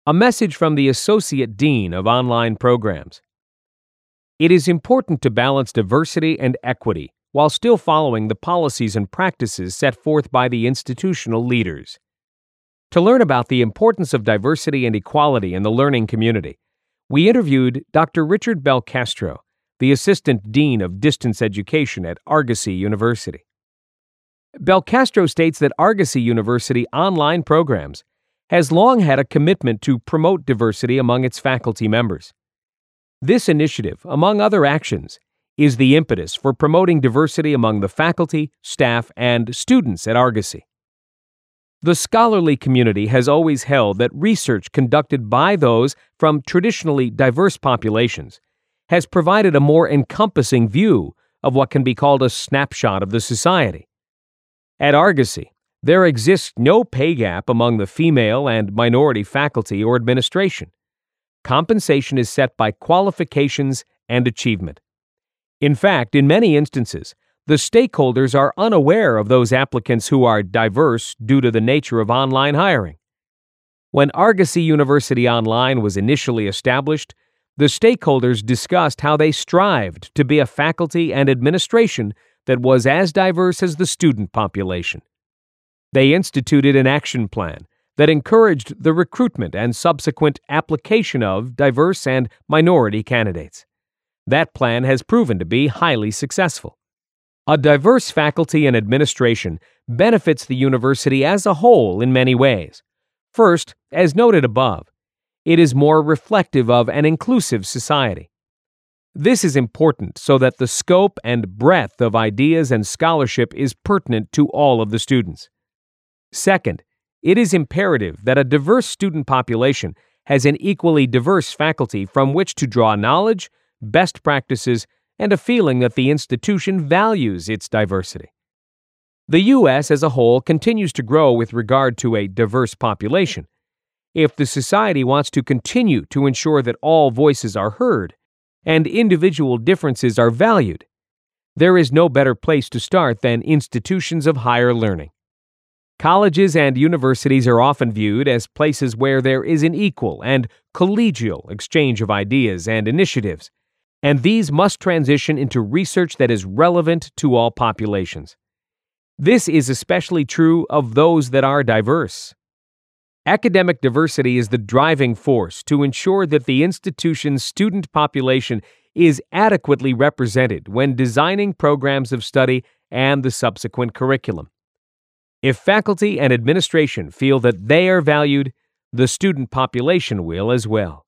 A message from the Associate Dean of Online Programs. It is important to balance diversity and equity while still following the policies and practices set forth by the institutional leaders. To learn about the importance of diversity and equality in the learning community, we interviewed Dr. Richard Belcastro, the Assistant Dean of Distance Education at Argosy University. Belcastro states that Argosy University Online Programs has long had a commitment to promote diversity among its faculty members. This initiative, among other actions, is the impetus for promoting diversity among the faculty, staff, and students at Argosy. The scholarly community has always held that research conducted by those from traditionally diverse populations has provided a more encompassing view of what can be called a snapshot of the society. At Argosy, there exists no pay gap among the female and minority faculty or administration. Compensation is set by qualifications and achievement. In fact, in many instances, the stakeholders are unaware of those applicants who are diverse due to the nature of online hiring. When Argosy University Online was initially established, the stakeholders discussed how they strived to be a faculty and administration that was as diverse as the student population. They instituted an action plan that encouraged the recruitment and subsequent application of diverse and minority candidates. That plan has proven to be highly successful. A diverse faculty and administration benefits the university as a whole in many ways. First, as noted above, it is more reflective of an inclusive society. This is important so that the scope and breadth of ideas and scholarship is pertinent to all of the students. Second, it is imperative that a diverse student population has an equally diverse faculty from which to draw knowledge, best practices, and a feeling that the institution values its diversity. The U.S. as a whole continues to grow with regard to a diverse population. If the society wants to continue to ensure that all voices are heard and individual differences are valued, there is no better place to start than institutions of higher learning. Colleges and universities are often viewed as places where there is an equal and collegial exchange of ideas and initiatives, and these must transition into research that is relevant to all populations. This is especially true of those that are diverse. Academic diversity is the driving force to ensure that the institution's student population is adequately represented when designing programs of study and the subsequent curriculum. If faculty and administration feel that they are valued, the student population will as well.